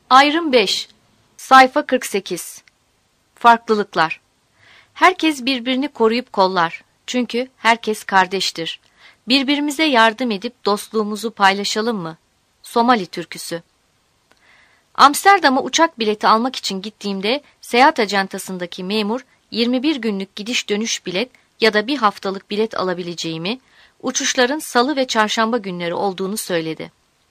Ayrım 5. Sayfa 48. Farklılıklar. Herkes birbirini koruyup kollar. Çünkü herkes kardeştir. Birbirimize yardım edip dostluğumuzu paylaşalım mı? Somali türküsü. Amsterdam'a uçak bileti almak için gittiğimde seyahat ajantasındaki memur 21 günlük gidiş dönüş bilet ya da bir haftalık bilet alabileceğimi, uçuşların salı ve çarşamba günleri olduğunu söyledi.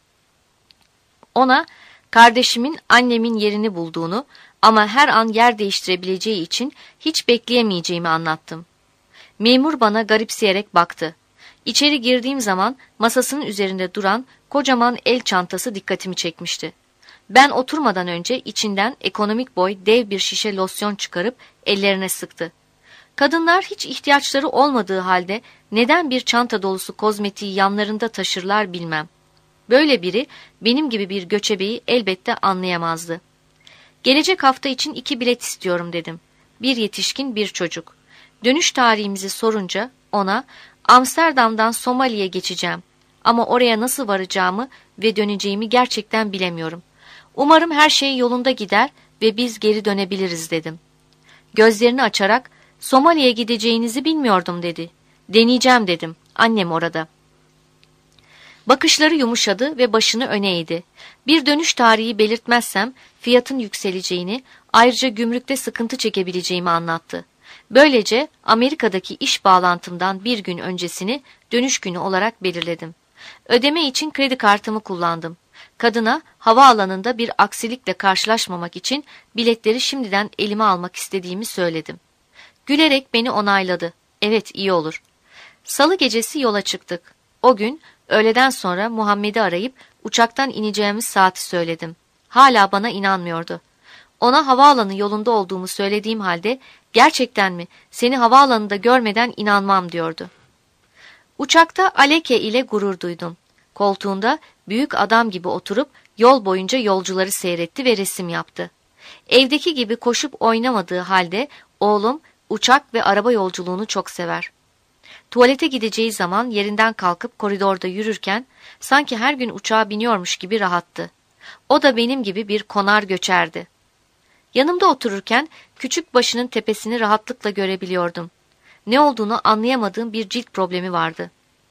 Ona kardeşimin annemin yerini bulduğunu ama her an yer değiştirebileceği için hiç bekleyemeyeceğimi anlattım. Memur bana garipseyerek baktı. İçeri girdiğim zaman masasının üzerinde duran kocaman el çantası dikkatimi çekmişti. Ben oturmadan önce içinden ekonomik boy dev bir şişe losyon çıkarıp ellerine sıktı. Kadınlar hiç ihtiyaçları olmadığı halde neden bir çanta dolusu kozmetiği yanlarında taşırlar bilmem. Böyle biri benim gibi bir göçebeyi elbette anlayamazdı. Gelecek hafta için 2 bilet istiyorum dedim. Bir yetişkin, bir çocuk. Dönüş tarihimizi sorunca ona Amsterdam'dan Somali'ye geçeceğim. Ama oraya nasıl varacağımı ve döneceğimi gerçekten bilemiyorum. Umarım her şey yolunda gider ve biz geri dönebiliriz dedim. Gözlerini açarak Somali'ye gideceğinizi bilmiyordum dedi. Deneyeceğim dedim. Annem orada. Bakışları yumuşadı ve başını öne eğdi. Bir dönüş tarihi belirtmezsem fiyatın yükseleceğini, ayrıca gümrükte sıkıntı çekebileceğimi anlattı. Böylece Amerika'daki iş bağlantımdan bir gün öncesini dönüş günü olarak belirledim. Ödeme için kredi kartımı kullandım. Kadına havaalanında bir aksilikle karşılaşmamak için biletleri şimdiden elime almak istediğimi söyledim. Gülerek beni onayladı. Evet, iyi olur. Salı gecesi yola çıktık. O gün öğleden sonra Muhammed'i arayıp uçaktan ineceğimiz saati söyledim. Hala bana inanmıyordu. Ona havaalanı yolunda olduğumu söylediğim halde gerçekten mi, seni havaalanında görmeden inanmam diyordu. Uçakta Aleke ile gurur duydum. Koltuğunda büyük adam gibi oturup yol boyunca yolcuları seyretti ve resim yaptı. Evdeki gibi koşup oynamadığı halde oğlum uçak ve araba yolculuğunu çok sever. Tuvalete gideceği zaman yerinden kalkıp koridorda yürürken sanki her gün uçağa biniyormuş gibi rahattı. O da benim gibi bir konar göçerdi. Yanımda otururken küçük başının tepesini rahatlıkla görebiliyordum. Ne olduğunu anlayamadığım bir cilt problemi vardı.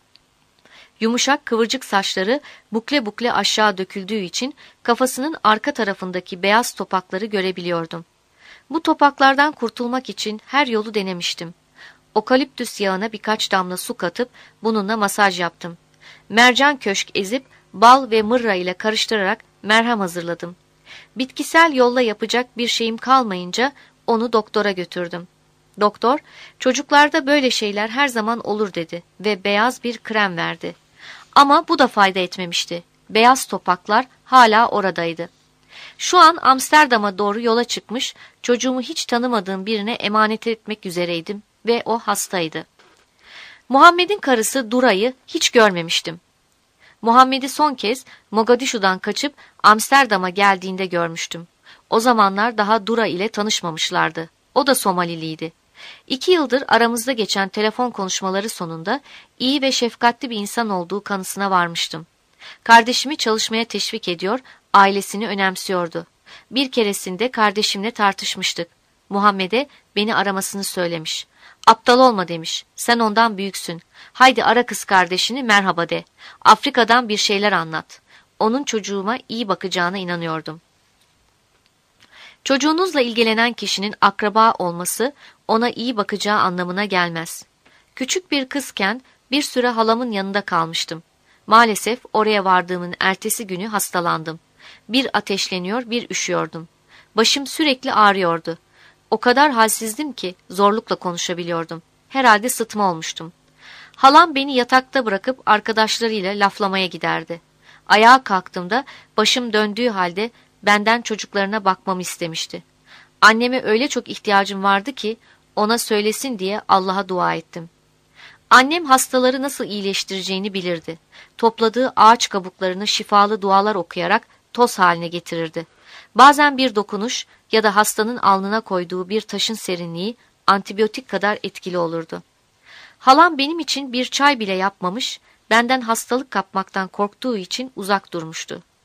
Yumuşak kıvırcık saçları bukle bukle aşağı döküldüğü için kafasının arka tarafındaki beyaz topakları görebiliyordum. Bu topaklardan kurtulmak için her yolu denemiştim. Okaliptüs yağına birkaç damla su katıp bununla masaj yaptım. Mercan köşk ezip bal ve mırra ile karıştırarak merhem hazırladım. Bitkisel yolla yapacak bir şeyim kalmayınca onu doktora götürdüm. Doktor, çocuklarda böyle şeyler her zaman olur dedi ve beyaz bir krem verdi. Ama bu da fayda etmemişti. Beyaz topaklar hala oradaydı. Şu an Amsterdam'a doğru yola çıkmış, çocuğumu hiç tanımadığım birine emanet etmek üzereydim ve o hastaydı. Muhammed'in karısı Dura'yı hiç görmemiştim. Muhammed'i son kez Mogadishu'dan kaçıp Amsterdam'a geldiğinde görmüştüm. O zamanlar daha Dura ile tanışmamışlardı. O da Somaliliydi. 2 yıldır aramızda geçen telefon konuşmaları sonunda iyi ve şefkatli bir insan olduğu kanısına varmıştım. Kardeşimi çalışmaya teşvik ediyor, ailesini önemsiyordu. Bir keresinde kardeşimle tartışmıştık. Muhammed'e beni aramasını söylemiş. Aptal olma demiş. Sen ondan büyüksün. Haydi ara kız kardeşini merhaba de. Afrika'dan bir şeyler anlat. Onun çocuğuma iyi bakacağına inanıyordum. Çocuğunuzla ilgilenen kişinin akraba olması ona iyi bakacağı anlamına gelmez. Küçük bir kızken bir süre halamın yanında kalmıştım. Maalesef oraya vardığımın ertesi günü hastalandım. Bir ateşleniyor, bir üşüyordum. Başım sürekli ağrıyordu. O kadar halsizdim ki zorlukla konuşabiliyordum. Herhalde sıtma olmuştum. Halam beni yatakta bırakıp arkadaşlarıyla laflamaya giderdi. Ayağa kalktığımda başım döndüğü halde benden çocuklarına bakmamı istemişti. Anneme öyle çok ihtiyacım vardı ki ona söylesin diye Allah'a dua ettim. Annem hastaları nasıl iyileştireceğini bilirdi. Topladığı ağaç kabuklarını şifalı dualar okuyarak toz haline getirirdi. Bazen bir dokunuş ya da hastanın alnına koyduğu bir taşın serinliği antibiyotik kadar etkili olurdu. Halam benim için bir çay bile yapmamış, benden hastalık kapmaktan korktuğu için uzak durmuştu.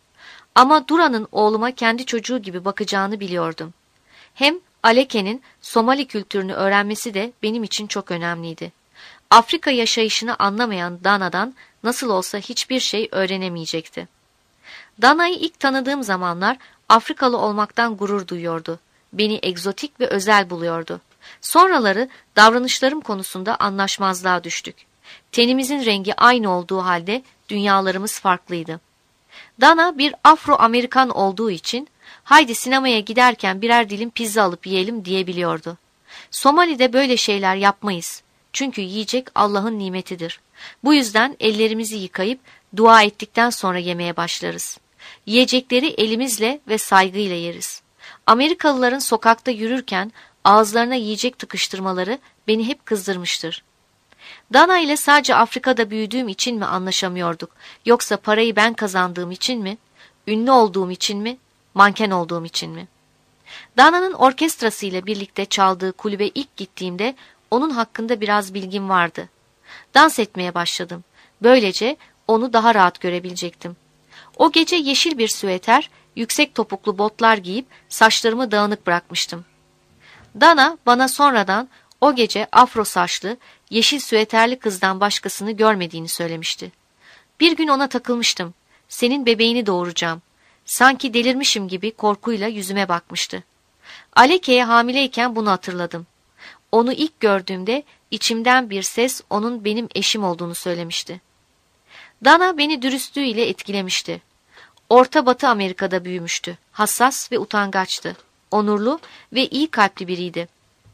Ama Dura'nın oğluma kendi çocuğu gibi bakacağını biliyordum. Hem Aleke'nin Somali kültürünü öğrenmesi de benim için çok önemliydi. Afrika yaşayışını anlamayan Dana'dan nasıl olsa hiçbir şey öğrenemeyecekti. Dana'yı ilk tanıdığım zamanlar Afrikalı olmaktan gurur duyuyordu. Beni egzotik ve özel buluyordu. Sonraları davranışlarım konusunda anlaşmazlığa düştük. Tenimizin rengi aynı olduğu halde dünyalarımız farklıydı. Dana bir Afro-Amerikan olduğu için haydi sinemaya giderken birer dilim pizza alıp yiyelim diyebiliyordu. Somali'de böyle şeyler yapmayız. Çünkü yiyecek Allah'ın nimetidir. Bu yüzden ellerimizi yıkayıp dua ettikten sonra yemeye başlarız. Yiyecekleri elimizle ve saygıyla yeriz. Amerikalıların sokakta yürürken ağızlarına yiyecek tıkıştırmaları beni hep kızdırmıştır. Dana ile sadece Afrika'da büyüdüğüm için mi anlaşamıyorduk, yoksa parayı ben kazandığım için mi, ünlü olduğum için mi, manken olduğum için mi? Dana'nın orkestrası ile birlikte çaldığı kulübe ilk gittiğimde onun hakkında biraz bilgim vardı. Dans etmeye başladım. Böylece onu daha rahat görebilecektim. O gece yeşil bir süveter, yüksek topuklu botlar giyip saçlarımı dağınık bırakmıştım. Dana bana sonradan o gece afro saçlı, yeşil süveterli kızdan başkasını görmediğini söylemişti. Bir gün ona takılmıştım. Senin bebeğini doğuracağım. Sanki delirmişim gibi korkuyla yüzüme bakmıştı. Aleke'ye hamileyken bunu hatırladım. Onu ilk gördüğümde içimden bir ses onun benim eşim olduğunu söylemişti. Dana beni dürüstlüğüyle etkilemişti. Orta Batı Amerika'da büyümüştü. Hassas ve utangaçtı. Onurlu ve iyi kalpli biriydi.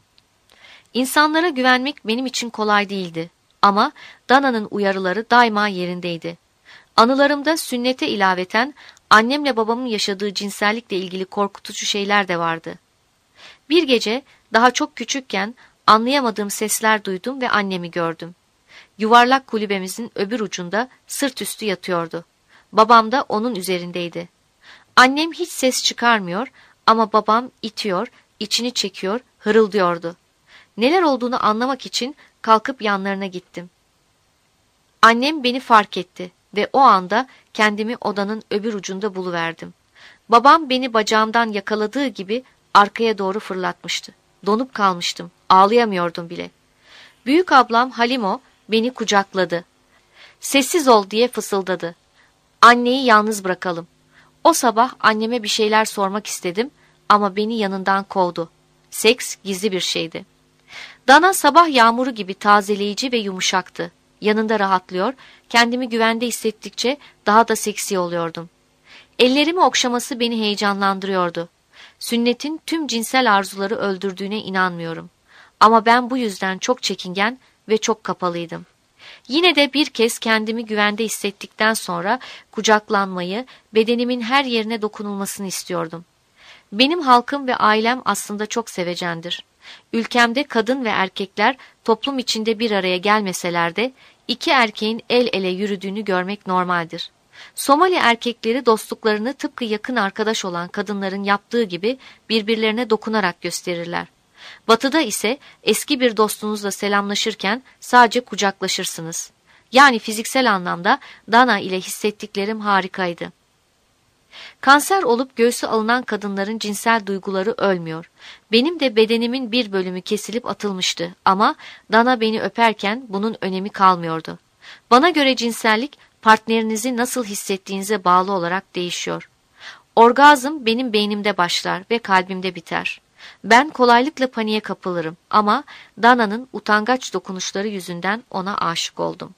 İnsanlara güvenmek benim için kolay değildi. Ama Dana'nın uyarıları daima yerindeydi. Anılarımda sünnete ilaveten annemle babamın yaşadığı cinsellikle ilgili korkutucu şeyler de vardı. Bir gece daha çok küçükken anlayamadığım sesler duydum ve annemi gördüm. Yuvarlak kulübemizin öbür ucunda sırt üstü yatıyordu. Babam da onun üzerindeydi. Annem hiç ses çıkarmıyor ama babam itiyor, içini çekiyor, hırıldıyordu. Neler olduğunu anlamak için kalkıp yanlarına gittim. Annem beni fark etti ve o anda kendimi odanın öbür ucunda buluverdim. Babam beni bacağımdan yakaladığı gibi arkaya doğru fırlatmıştı. Donup kalmıştım, ağlayamıyordum bile. Büyük ablam Halimo beni kucakladı. Sessiz ol diye fısıldadı. Anneyi yalnız bırakalım. O sabah anneme bir şeyler sormak istedim ama beni yanından kovdu. Seks gizli bir şeydi. Dana sabah yağmuru gibi tazeleyici ve yumuşaktı. Yanında rahatlıyor, kendimi güvende hissettikçe daha da seksi oluyordum. Ellerimi okşaması beni heyecanlandırıyordu. Sünnetin tüm cinsel arzuları öldürdüğüne inanmıyorum. Ama ben bu yüzden çok çekingen ve çok kapalıydım. Yine de bir kez kendimi güvende hissettikten sonra kucaklanmayı, bedenimin her yerine dokunulmasını istiyordum. Benim halkım ve ailem aslında çok sevecendir. Ülkemde kadın ve erkekler toplum içinde bir araya gelmeseler de iki erkeğin el ele yürüdüğünü görmek normaldir. Somali erkekleri dostluklarını tıpkı yakın arkadaş olan kadınların yaptığı gibi birbirlerine dokunarak gösterirler. Batı'da ise eski bir dostunuzla selamlaşırken sadece kucaklaşırsınız. Yani fiziksel anlamda Dana ile hissettiklerim harikaydı. Kanser olup göğsü alınan kadınların cinsel duyguları ölmüyor. Benim de bedenimin bir bölümü kesilip atılmıştı ama Dana beni öperken bunun önemi kalmıyordu. Bana göre cinsellik partnerinizi nasıl hissettiğinize bağlı olarak değişiyor. Orgazm benim beynimde başlar ve kalbimde biter. Ben kolaylıkla paniğe kapılırım ama Dana'nın utangaç dokunuşları yüzünden ona aşık oldum.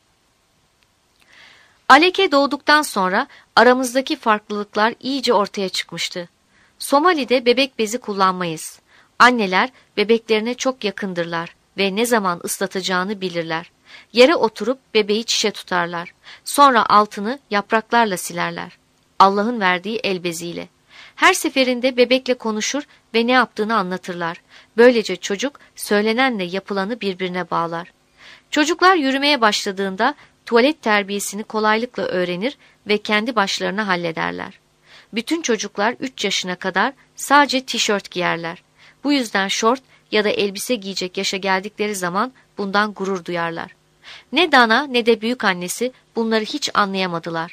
Aleke doğduktan sonra aramızdaki farklılıklar iyice ortaya çıkmıştı. Somali'de bebek bezi kullanmayız. Anneler bebeklerine çok yakındırlar ve ne zaman ıslatacağını bilirler. Yere oturup bebeği çişe tutarlar. Sonra altını yapraklarla silerler. Allah'ın verdiği el beziyle. Her seferinde bebekle konuşur ve ne yaptığını anlatırlar. Böylece çocuk söylenenle yapılanı birbirine bağlar. Çocuklar yürümeye başladığında tuvalet terbiyesini kolaylıkla öğrenir ve kendi başlarına hallederler. Bütün çocuklar 3 yaşına kadar sadece tişört giyerler. Bu yüzden şort ya da elbise giyecek yaşa geldikleri zaman bundan gurur duyarlar. Ne Dana ne de büyükannesi bunları hiç anlayamadılar.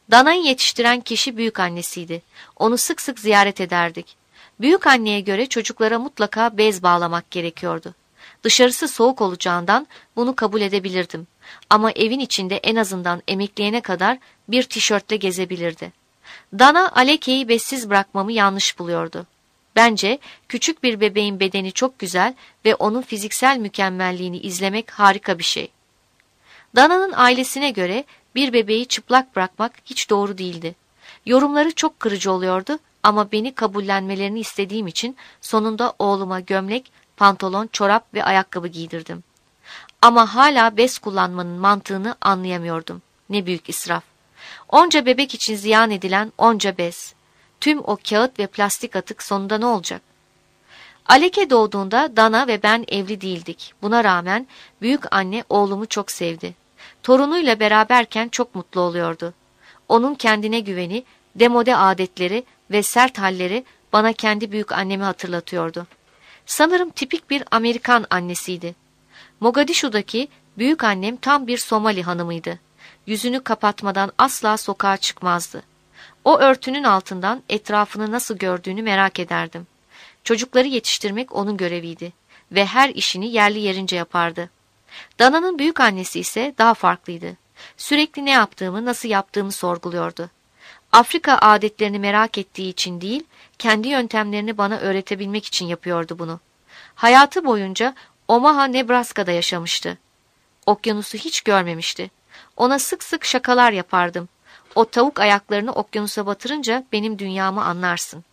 Dana'yı yetiştiren kişi büyükannesiydi. Onu sık sık ziyaret ederdik. Büyükanneye göre çocuklara mutlaka bez bağlamak gerekiyordu. Dışarısı soğuk olacağından bunu kabul edebilirdim. Ama evin içinde en azından emekleyene kadar bir tişörtle gezebilirdi. Dana Aleke'yi bezsiz bırakmamı yanlış buluyordu. Bence küçük bir bebeğin bedeni çok güzel ve onun fiziksel mükemmelliğini izlemek harika bir şey. Dana'nın ailesine göre bir bebeği çıplak bırakmak hiç doğru değildi. Yorumları çok kırıcı oluyordu ama beni kabullenmelerini istediğim için sonunda oğluma gömlek, pantolon, çorap ve ayakkabı giydirdim. Ama hala bez kullanmanın mantığını anlayamıyordum. Ne büyük israf. Onca bebek için ziyan edilen onca bez. Tüm o kağıt ve plastik atık sonunda ne olacak? Aleke doğduğunda Dana ve ben evli değildik. Buna rağmen büyük anne oğlumu çok sevdi. Torunuyla beraberken çok mutlu oluyordu. Onun kendine güveni, demode adetleri ve sert halleri bana kendi büyük annemi hatırlatıyordu. Sanırım tipik bir Amerikan annesiydi. Mogadishu'daki büyük annem tam bir Somali hanımıydı. Yüzünü kapatmadan asla sokağa çıkmazdı. O örtünün altından etrafını nasıl gördüğünü merak ederdim. Çocukları yetiştirmek onun göreviydi ve her işini yerli yerince yapardı. Dana'nın büyük annesi ise daha farklıydı. Sürekli ne yaptığımı, nasıl yaptığımı sorguluyordu. Afrika adetlerini merak ettiği için değil, kendi yöntemlerini bana öğretebilmek için yapıyordu bunu. Hayatı boyunca Omaha, Nebraska'da yaşamıştı. Okyanusu hiç görmemişti. Ona sık sık şakalar yapardım. O tavuk ayaklarını okyanusa batırınca benim dünyamı anlarsın.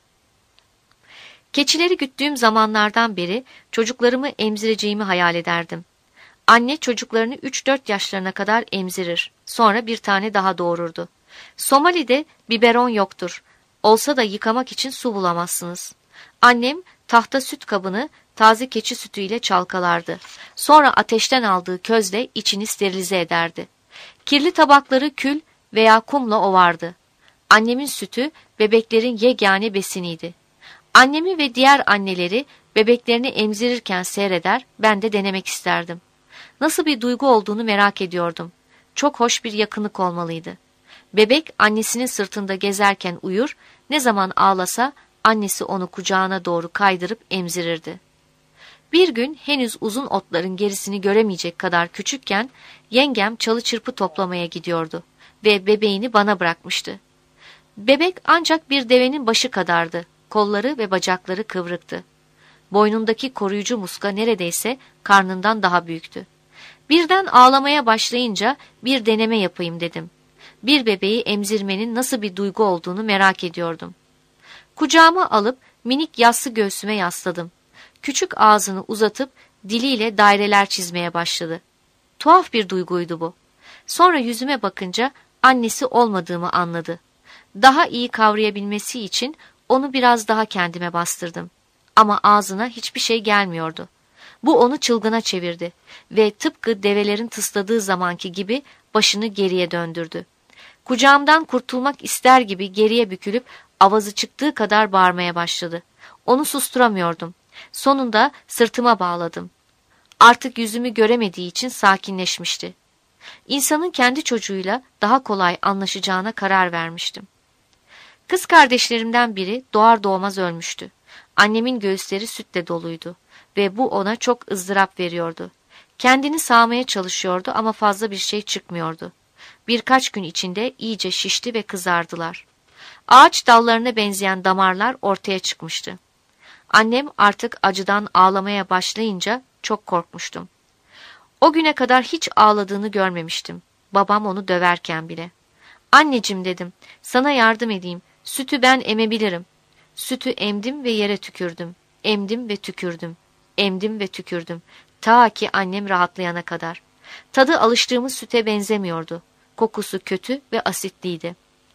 Keçileri güttüğüm zamanlardan beri çocuklarımı emzireceğimi hayal ederdim. Anne çocuklarını 3-4 yaşlarına kadar emzirir. Sonra bir tane daha doğururdu. Somali'de biberon yoktur. Olsa da yıkamak için su bulamazsınız. Annem tahta süt kabını taze keçi sütüyle çalkalardı. Sonra ateşten aldığı közle içini sterilize ederdi. Kirli tabakları kül veya kumla ovardı. Annemin sütü bebeklerin yegane besiniydi. Annemi ve diğer anneleri bebeklerini emzirirken seyreder, ben de denemek isterdim. Nasıl bir duygu olduğunu merak ediyordum. Çok hoş bir yakınlık olmalıydı. Bebek annesinin sırtında gezerken uyur, ne zaman ağlasa annesi onu kucağına doğru kaydırıp emzirirdi. Bir gün henüz uzun otların gerisini göremeyecek kadar küçükken yengem çalı çırpı toplamaya gidiyordu ve bebeğini bana bırakmıştı. Bebek ancak bir devenin başı kadardı, kolları ve bacakları kıvrıktı. Boynundaki koruyucu muska neredeyse karnından daha büyüktü. Birden ağlamaya başlayınca bir deneme yapayım dedim. Bir bebeği emzirmenin nasıl bir duygu olduğunu merak ediyordum. Kucağıma alıp minik yassı göğsüme yasladım. Küçük ağzını uzatıp diliyle daireler çizmeye başladı. Tuhaf bir duyguydu bu. Sonra yüzüme bakınca annesi olmadığımı anladı. Daha iyi kavrayabilmesi için onu biraz daha kendime bastırdım. Ama ağzına hiçbir şey gelmiyordu. Bu onu çılgına çevirdi ve tıpkı develerin tısladığı zamanki gibi başını geriye döndürdü. Kucağımdan kurtulmak ister gibi geriye bükülüp avazı çıktığı kadar bağırmaya başladı. Onu susturamıyordum. Sonunda sırtıma bağladım. Artık yüzümü göremediği için sakinleşmişti. İnsanın kendi çocuğuyla daha kolay anlaşacağına karar vermiştim. Kız kardeşlerimden biri doğar doğmaz ölmüştü. Annemin göğüsleri sütle doluydu ve bu ona çok ızdırap veriyordu. Kendini sağmaya çalışıyordu ama fazla bir şey çıkmıyordu. Birkaç gün içinde iyice şişti ve kızardılar. Ağaç dallarına benzeyen damarlar ortaya çıkmıştı. Annem artık acıdan ağlamaya başlayınca çok korkmuştum. O güne kadar hiç ağladığını görmemiştim. Babam onu döverken bile. Anneciğim dedim, sana yardım edeyim. Sütü ben emebilirim. Sütü emdim ve yere tükürdüm. Emdim ve tükürdüm. Emdim ve tükürdüm. Ta ki annem rahatlayana kadar. Tadı alıştığımız süte benzemiyordu. Kokusu kötü ve asitliydi.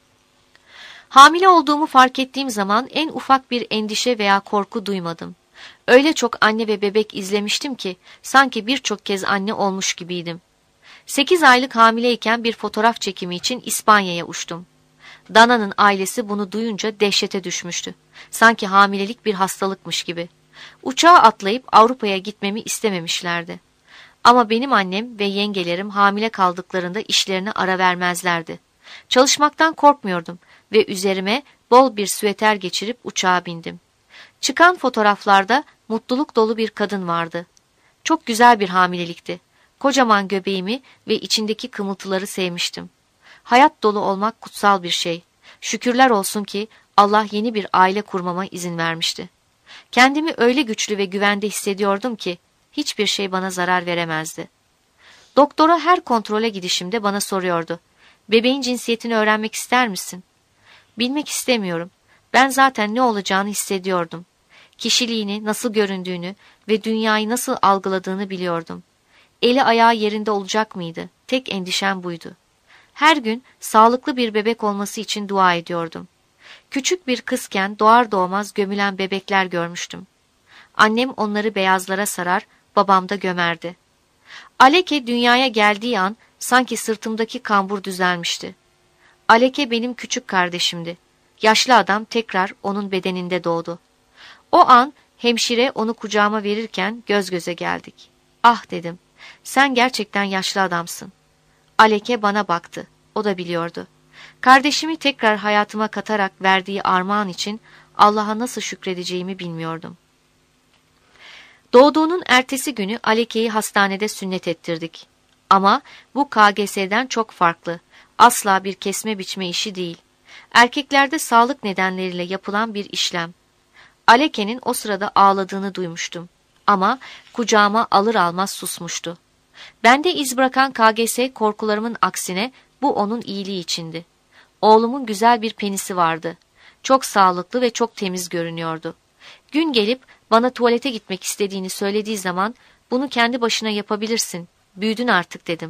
Hamile olduğumu fark ettiğim zaman en ufak bir endişe veya korku duymadım. Öyle çok anne ve bebek izlemiştim ki sanki birçok kez anne olmuş gibiydim. 8 aylık hamileyken bir fotoğraf çekimi için İspanya'ya uçtum. Dana'nın ailesi bunu duyunca dehşete düşmüştü. Sanki hamilelik bir hastalıkmış gibi. Uçağa atlayıp Avrupa'ya gitmemi istememişlerdi. Ama benim annem ve yengelerim hamile kaldıklarında işlerine ara vermezlerdi. Çalışmaktan korkmuyordum ve üzerime bol bir süeter geçirip uçağa bindim. Çıkan fotoğraflarda mutluluk dolu bir kadın vardı. Çok güzel bir hamilelikti. Kocaman göbeğimi ve içindeki kımıltıları sevmiştim. Hayat dolu olmak kutsal bir şey. Şükürler olsun ki Allah yeni bir aile kurmama izin vermişti. Kendimi öyle güçlü ve güvende hissediyordum ki hiçbir şey bana zarar veremezdi. Doktora her kontrole gidişimde bana soruyordu. Bebeğin cinsiyetini öğrenmek ister misin? Bilmek istemiyorum. Ben zaten ne olacağını hissediyordum. Kişiliğini, nasıl göründüğünü ve dünyayı nasıl algıladığını biliyordum. Eli ayağı yerinde olacak mıydı? Tek endişem buydu. Her gün sağlıklı bir bebek olması için dua ediyordum. Küçük bir kızken doğar doğmaz gömülen bebekler görmüştüm. Annem onları beyazlara sarar, babam da gömerdi. Aleke dünyaya geldiği an sanki sırtımdaki kambur düzelmişti. Aleke benim küçük kardeşimdi. Yaşlı adam tekrar onun bedeninde doğdu. O an hemşire onu kucağıma verirken göz göze geldik. Ah dedim, sen gerçekten yaşlı adamsın. Aleke bana baktı, o da biliyordu. Kardeşimi tekrar hayatıma katarak verdiği armağan için Allah'a nasıl şükredeceğimi bilmiyordum. Doğduğunun ertesi günü Aleke'yi hastanede sünnet ettirdik. Ama bu KGS'den çok farklı. Asla bir kesme biçme işi değil. Erkeklerde sağlık nedenleriyle yapılan bir işlem. Aleke'nin o sırada ağladığını duymuştum. Ama kucağıma alır almaz susmuştu. Bende iz bırakan KGS korkularımın aksine bu onun iyiliği içindi. Oğlumun güzel bir penisi vardı. Çok sağlıklı ve çok temiz görünüyordu. Gün gelip bana tuvalete gitmek istediğini söylediği zaman bunu kendi başına yapabilirsin, büyüdün artık dedim.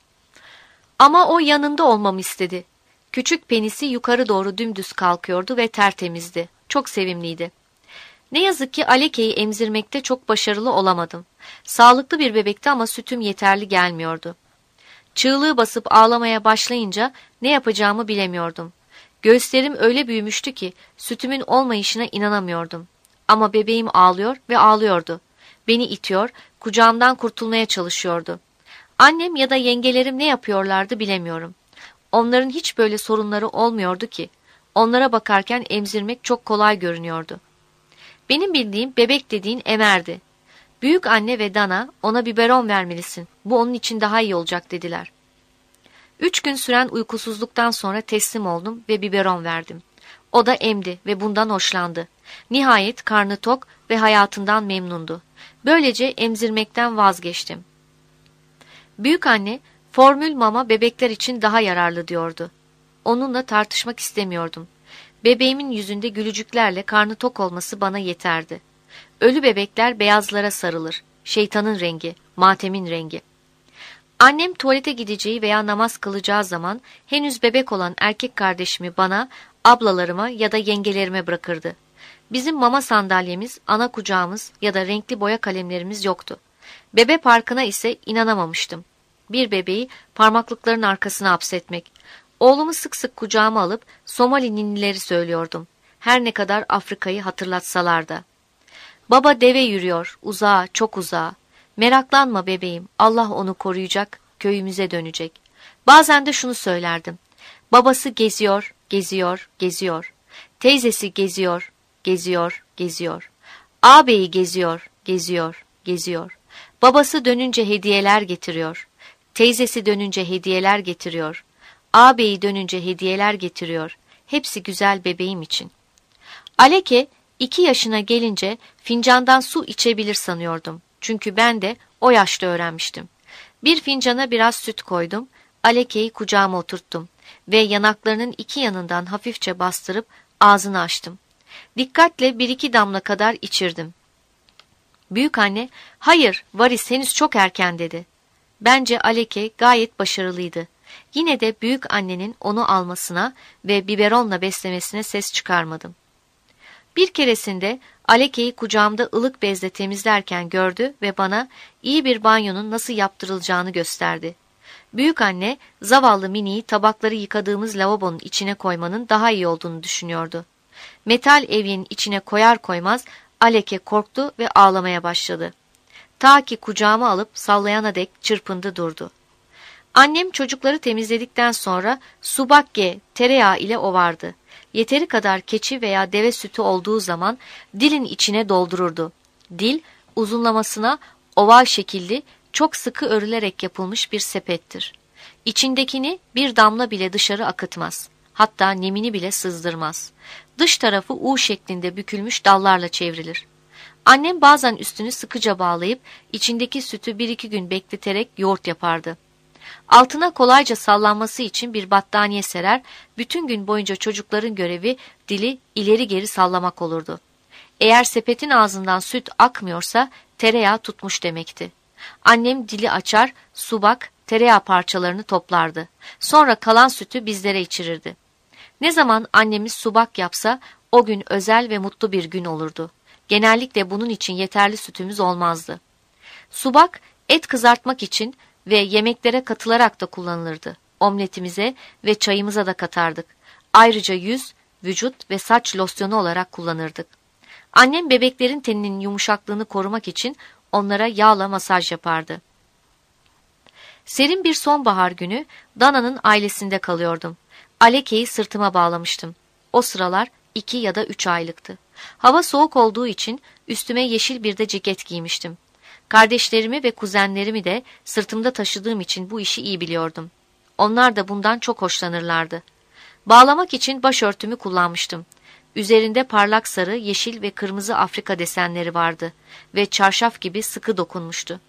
Ama o yanında olmamı istedi. Küçük penisi yukarı doğru dümdüz kalkıyordu ve tertemizdi. Çok sevimliydi. Ne yazık ki Aleke'yi emzirmekte çok başarılı olamadım. Sağlıklı bir bebekti ama sütüm yeterli gelmiyordu. Çığlığı basıp ağlamaya başlayınca ne yapacağımı bilemiyordum. Göğüslerim öyle büyümüştü ki sütümün olmayışına inanamıyordum. Ama bebeğim ağlıyor ve ağlıyordu. Beni itiyor, kucağımdan kurtulmaya çalışıyordu. Annem ya da yengelerim ne yapıyorlardı bilemiyorum. Onların hiç böyle sorunları olmuyordu ki. Onlara bakarken emzirmek çok kolay görünüyordu. Benim bildiğim bebek dediğin emerdi. Büyük anne ve Dana ona biberon vermelisin. Bu onun için daha iyi olacak dediler. 3 gün süren uykusuzluktan sonra teslim oldum ve biberon verdim. O da emdi ve bundan hoşlandı. Nihayet karnı tok ve hayatından memnundu. Böylece emzirmekten vazgeçtim. Büyük anne, formül mama bebekler için daha yararlı diyordu. Onunla tartışmak istemiyordum. Bebeğimin yüzünde gülücüklerle karnı tok olması bana yeterdi. Ölü bebekler beyazlara sarılır. Şeytanın rengi, matemin rengi. Annem tuvalete gideceği veya namaz kılacağı zaman henüz bebek olan erkek kardeşimi bana, ablalarıma ya da yengelerime bırakırdı. Bizim mama sandalyemiz, ana kucağımız ya da renkli boya kalemlerimiz yoktu. Bebe parkına ise inanamamıştım. Bir bebeği parmaklıkların arkasına hapsetmek. Oğlumu sık sık kucağıma alıp Somali ninnileri söylüyordum. Her ne kadar Afrika'yı hatırlatsalar da. Baba deve yürüyor, uzağa, çok uzağa. Meraklanma bebeğim, Allah onu koruyacak, köyümüze dönecek. Bazen de şunu söylerdim. Babası geziyor, geziyor, geziyor. Teyzesi geziyor, geziyor, geziyor. Ağabeyi geziyor, geziyor, geziyor. Babası dönünce hediyeler getiriyor. Teyzesi dönünce hediyeler getiriyor. Ağabeyi dönünce hediyeler getiriyor. Hepsi güzel bebeğim için. Aleke 2 yaşına gelince fincandan su içebilir sanıyordum. Çünkü ben de o yaşta öğrenmiştim. Bir fincana biraz süt koydum. Aleke'yi kucağıma oturttum ve yanaklarının 2 yanından hafifçe bastırıp ağzını açtım. Dikkatle 1-2 damla kadar içirdim. Büyük anne, hayır, varis henüz çok erken dedi. Bence Aleke gayet başarılıydı. Yine de büyük annenin onu almasına ve biberonla beslemesine ses çıkarmadım. Bir keresinde Aleke'yi kucağımda ılık bezle temizlerken gördü ve bana iyi bir banyonun nasıl yaptırılacağını gösterdi. Büyük anne, zavallı Mini'yi tabakları yıkadığımız lavabonun içine koymanın daha iyi olduğunu düşünüyordu. Metal evyenin içine koyar koymaz Aleke korktu ve ağlamaya başladı. Ta ki kucağıma alıp sallayana dek çırpındı durdu. Annem çocukları temizledikten sonra subakke tereyağı ile ovardı. Yeteri kadar keçi veya deve sütü olduğu zaman dilin içine doldururdu. Dil uzunlamasına oval şekilli, çok sıkı örülerek yapılmış bir sepettir. İçindekini bir damla bile dışarı akıtmaz. Hatta nemini bile sızdırmaz. Dış tarafı U şeklinde bükülmüş dallarla çevrilir. Annem bazen üstünü sıkıca bağlayıp içindeki sütü 1-2 gün bekleterek yoğurt yapardı. Altına kolayca sallanması için bir battaniye serer, bütün gün boyunca çocukların görevi dili ileri geri sallamak olurdu. Eğer sepetin ağzından süt akmıyorsa tereyağı tutmuş demekti. Annem dili açar, subak, tereyağı parçalarını toplardı. Sonra kalan sütü bizlere içirirdi. Ne zaman annemiz subak yapsa o gün özel ve mutlu bir gün olurdu. Genellikle bunun için yeterli sütümüz olmazdı. Subak, et kızartmak için ve yemeklere katılarak da kullanılırdı. Omletimize ve çayımıza da katardık. Ayrıca yüz, vücut ve saç losyonu olarak kullanırdık. Annem bebeklerin teninin yumuşaklığını korumak için onlara yağla masaj yapardı. Serin bir sonbahar günü Dana'nın ailesinde kalıyordum. Aleke'yi sırtıma bağlamıştım. O sıralar 2 ya da 3 aylıktı. Hava soğuk olduğu için üstüme yeşil bir de ceket giymiştim. Kardeşlerimi ve kuzenlerimi de sırtımda taşıdığım için bu işi iyi biliyordum. Onlar da bundan çok hoşlanırlardı. Bağlamak için başörtümü kullanmıştım. Üzerinde parlak sarı, yeşil ve kırmızı Afrika desenleri vardı ve çarşaf gibi sıkı dokunmuştu.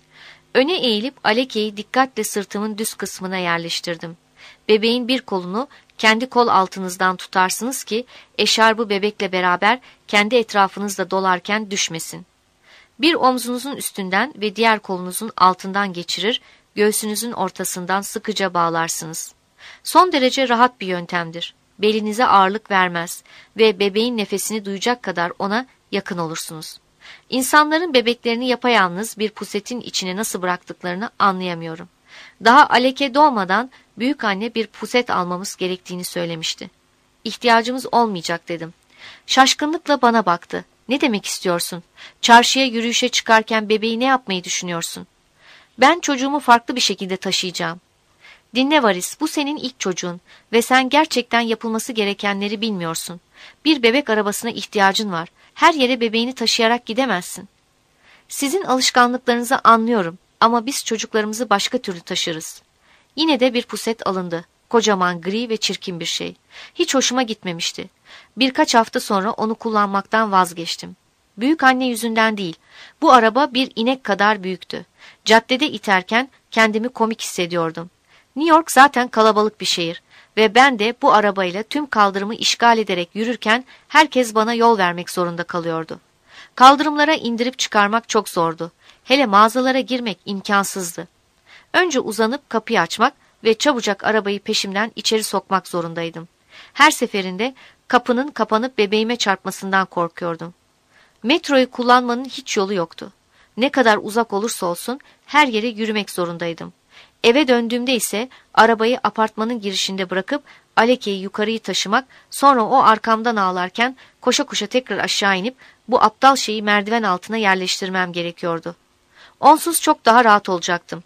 Öne eğilip Aleke'yi dikkatle sırtımın düz kısmına yerleştirdim. Bebeğin bir kolunu kendi kol altınızdan tutarsınız ki eşarbı bebekle beraber kendi etrafınızda dolarken düşmesin. Bir omzunuzun üstünden ve diğer kolunuzun altından geçirir, göğsünüzün ortasından sıkıca bağlarsınız. Son derece rahat bir yöntemdir. Belinize ağırlık vermez ve bebeğin nefesini duyacak kadar ona yakın olursunuz. İnsanların bebeklerini yapayalnız bir pusetin içine nasıl bıraktıklarını anlayamıyorum. Daha Aleke doğmadan büyükanne bir puset almamız gerektiğini söylemişti. İhtiyacımız olmayacak dedim. Şaşkınlıkla bana baktı. Ne demek istiyorsun? Çarşıya yürüyüşe çıkarken bebeği ne yapmayı düşünüyorsun? Ben çocuğumu farklı bir şekilde taşıyacağım. Dinle Varis, bu senin ilk çocuğun ve sen gerçekten yapılması gerekenleri bilmiyorsun. Bir bebek arabasına ihtiyacın var. Her yere bebeğini taşıyarak gidemezsin. Sizin alışkanlıklarınızı anlıyorum ama biz çocuklarımızı başka türlü taşırız. Yine de bir puset alındı. Kocaman, gri ve çirkin bir şey. Hiç hoşuma gitmemişti. Birkaç hafta sonra onu kullanmaktan vazgeçtim. Büyük anne yüzünden değil. Bu araba bir inek kadar büyüktü. Caddede iterken kendimi komik hissediyordum. New York zaten kalabalık bir şehir ve ben de bu arabayla tüm kaldırımı işgal ederek yürürken herkes bana yol vermek zorunda kalıyordu. Kaldırımlara indirip çıkarmak çok zordu. Hele mağazalara girmek imkansızdı. Önce uzanıp kapıyı açmak ve çabucak arabayı peşimden içeri sokmak zorundaydım. Her seferinde kapının kapanıp bebeğime çarpmasından korkuyordum. Metroyu kullanmanın hiç yolu yoktu. Ne kadar uzak olursa olsun her yere yürümek zorundaydım. Eve döndüğümde ise arabayı apartmanın girişinde bırakıp Aleke'yi yukarıyı taşımak, sonra o arkamdan ağlarken koşa koşa tekrar aşağı inip bu aptal şeyi merdiven altına yerleştirmem gerekiyordu. Onsuz çok daha rahat olacaktım.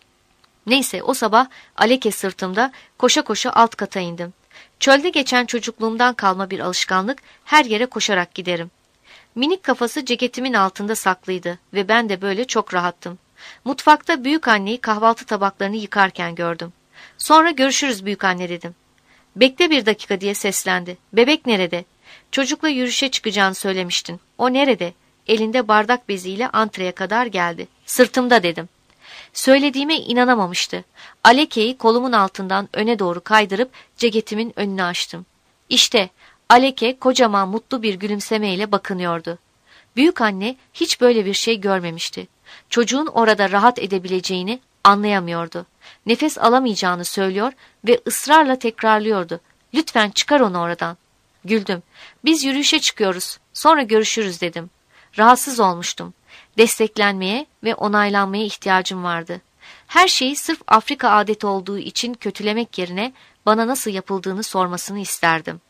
Neyse o sabah Aleke sırtımda koşa koşa alt kata indim. Çölde geçen çocukluğumdan kalma bir alışkanlık, her yere koşarak giderim. Minik kafası ceketimin altında saklıydı ve ben de böyle çok rahattım. Mutfakta büyükanneyi kahvaltı tabaklarını yıkarken gördüm. Sonra görüşürüz büyükanne dedim. Bekle bir dakika diye seslendi. Bebek nerede? Çocukla yürüyüşe çıkacağını söylemiştin. O nerede? Elinde bardak beziyle antreye kadar geldi. Sırtımda dedim. Söylediğime inanamamıştı. Aleke'yi kolumun altından öne doğru kaydırıp ceketimin önünü açtım. İşte Aleke kocaman mutlu bir gülümsemeyle bakınıyordu. Büyükanne hiç böyle bir şey görmemişti. Çocuğun orada rahat edebileceğini anlayamıyordu. Nefes alamayacağını söylüyor ve ısrarla tekrarlıyordu. Lütfen çıkar onu oradan. Güldüm. Biz yürüyüşe çıkıyoruz. Sonra görüşürüz dedim. Rahatsız olmuştum. Desteklenmeye ve onaylanmaya ihtiyacım vardı. Her şeyi sırf Afrika adeti olduğu için kötülemek yerine bana nasıl yapıldığını sormasını isterdim.